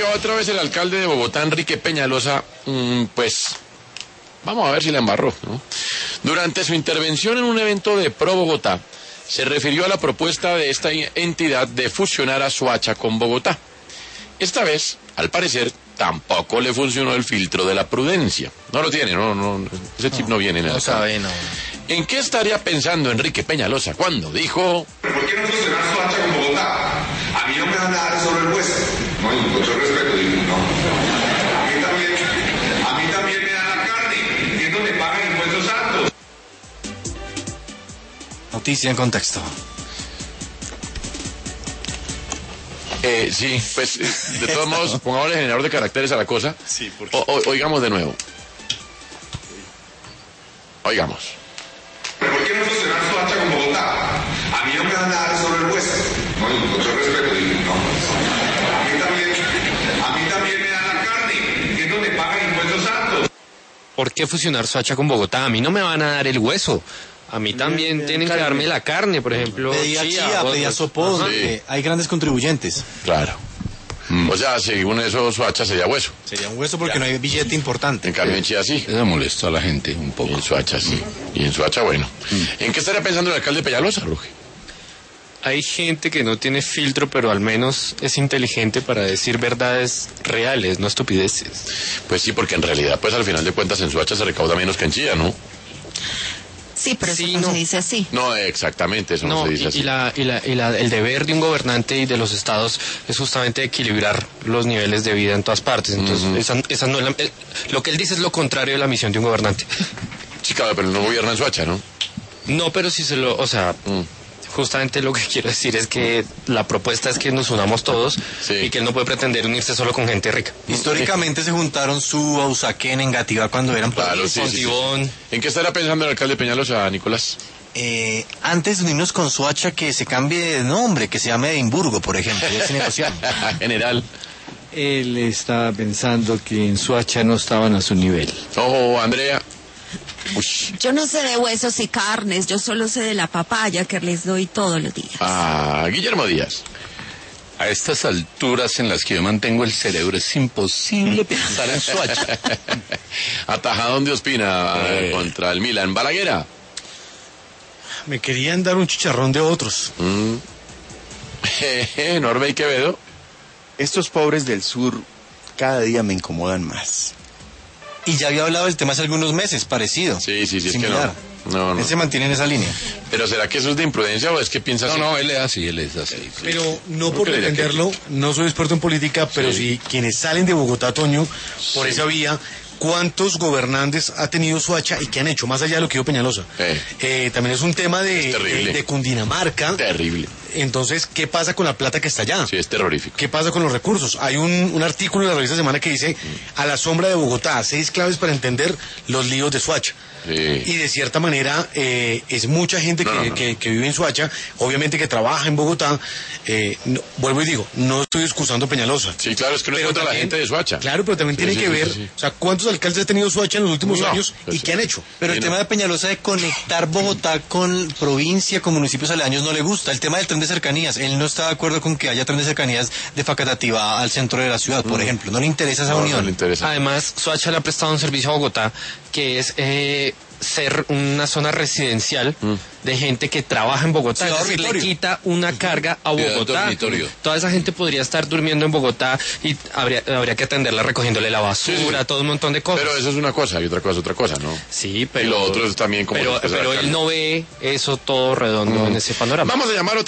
otra vez el alcalde de Bogotá, Enrique Peñalosa, pues vamos a ver si la embarró, ¿no? Durante su intervención en un evento de Pro Bogotá, se refirió a la propuesta de esta entidad de fusionar a Soacha con Bogotá. Esta vez, al parecer, tampoco le funcionó el filtro de la prudencia. No lo tiene, ese chip no viene en el No sabe, no. ¿En qué estaría pensando Enrique Peñalosa cuando dijo: ¿Por qué no fusionar Soacha con Bogotá? A mí no me van a dar solo el hueso. No, y con mucho respeto, digo, no. A mí también me dan la carne. Entiendo, me pagan impuestos altos. Noticia en contexto. Sí, pues de todos modos, pongámosle generador de caracteres a la cosa. Sí, porque... Oigamos de nuevo. Oigamos. ¿Por qué no fusionar Soacha con Bogotá? A mí no me van a dar solo el hueso. No, y con mucho respeto, digo, no. A mí también me dan la carne. Entiendo, me pagan impuestos altos. ¿Por qué fusionar Soacha con Bogotá? A mí no me van a dar el hueso. A mí también tienen que darme la carne, por ejemplo. Pedía chía, pedía sopón. Sí. Hay grandes contribuyentes. Claro. O sea, según eso, Soacha sería hueso. Sería un hueso porque no hay billete importante. En cambio, en Chía sí. Eso molestó a la gente un Y poco. en Soacha sí. Y en Soacha, bueno. ¿En qué estaría pensando el alcalde Peñalosa, Ruge? Hay gente que no tiene filtro, pero al menos es inteligente para decir verdades reales, no estupideces. Pues sí, porque en realidad, pues al final de cuentas, en Soacha se recauda menos que en Chía, ¿no? Sí, pero Sí, eso no no. se dice así. No, exactamente, eso no No, se dice así. el deber de un gobernante y de los estados es justamente equilibrar los niveles de vida en todas partes. Entonces, esa no es lo que él dice es lo contrario de la misión de un gobernante. Sí, claro, pero no gobierna en Soacha, ¿no? No, pero si o sea, justamente lo que quiero decir es que la propuesta es que nos unamos todos Sí. y que él no puede pretender unirse solo con gente rica. Históricamente se juntaron Suba, Usaquén, Engativá cuando eran Claro, países. sí, sí, sí. Fontibón. ¿En qué estará pensando el alcalde Peñalosa, Nicolás? Antes de unirnos con Soacha, que se cambie de nombre, que se llame Edimburgo, por ejemplo, ya se negociaron. General. Él estaba pensando que en Soacha no estaban a su nivel. Ojo, Andrea. Uy. Yo no sé de huesos y carnes, yo solo sé de la papaya que les doy todos los días. Guillermo Díaz. A estas alturas en las que yo mantengo el cerebro es imposible pensar en Soacha. Atajadón de Ospina contra el Milan. Balaguera. Me querían dar un chicharrón de otros. Norbey Quevedo. Estos pobres del sur cada día me incomodan más. Y ya había hablado del tema hace algunos meses, parecido. Sí, es que similar. no. Él se mantiene en esa línea. Pero ¿será que eso es de imprudencia o es que piensa así? No, él es así. Pero no ¿Por por qué le diría defenderlo, no soy experto en política, pero Sí. si quienes salen de Bogotá, Toño, por Sí. esa vía, ¿cuántos gobernantes ha tenido Soacha y qué han hecho? Más allá de lo que dijo Peñalosa. También es un tema Es terrible. de Cundinamarca. Terrible. Entonces, ¿qué pasa con la plata que está allá? Sí, es terrorífico. ¿Qué pasa con los recursos? Hay un artículo en la revista Semana que dice A la sombra de Bogotá, 6 claves para entender los líos de Soacha. Sí. Y de cierta manera es mucha gente No. que vive en Soacha, obviamente que trabaja en Bogotá. Vuelvo y digo, no estoy excusando a Peñalosa. Sí, claro, es que no es Pero contra la también- gente de Soacha. Claro, pero también Sí, tiene sí, que sí, ver, sí. o sea, ¿cuántos alcaldes ha tenido Soacha en los últimos No, años pues y sí. qué han hecho? Pero el Sí, tema no. de Peñalosa de conectar Bogotá con provincia, con municipios aledaños no le gusta. El tema del tren de cercanías. Él no está de acuerdo con que haya tren de cercanías de Facatativá al centro de la ciudad, por ejemplo. No le interesa esa No, unión. no le interesa. Además, Soacha le ha prestado un servicio a Bogotá que es ser una zona residencial de gente que trabaja en Bogotá. Ciudad Es decir, le dormitorio. quita una carga a Ciudad Bogotá. dormitorio. Toda esa gente podría estar durmiendo en Bogotá y habría que atenderla recogiéndole la basura, Sí. todo un montón de cosas. Pero eso es una cosa y otra cosa es otra cosa, ¿no? Sí, pero... Y lo otro es también como... Pero después de la él carga. no ve eso todo redondo en ese panorama. Vamos a llamar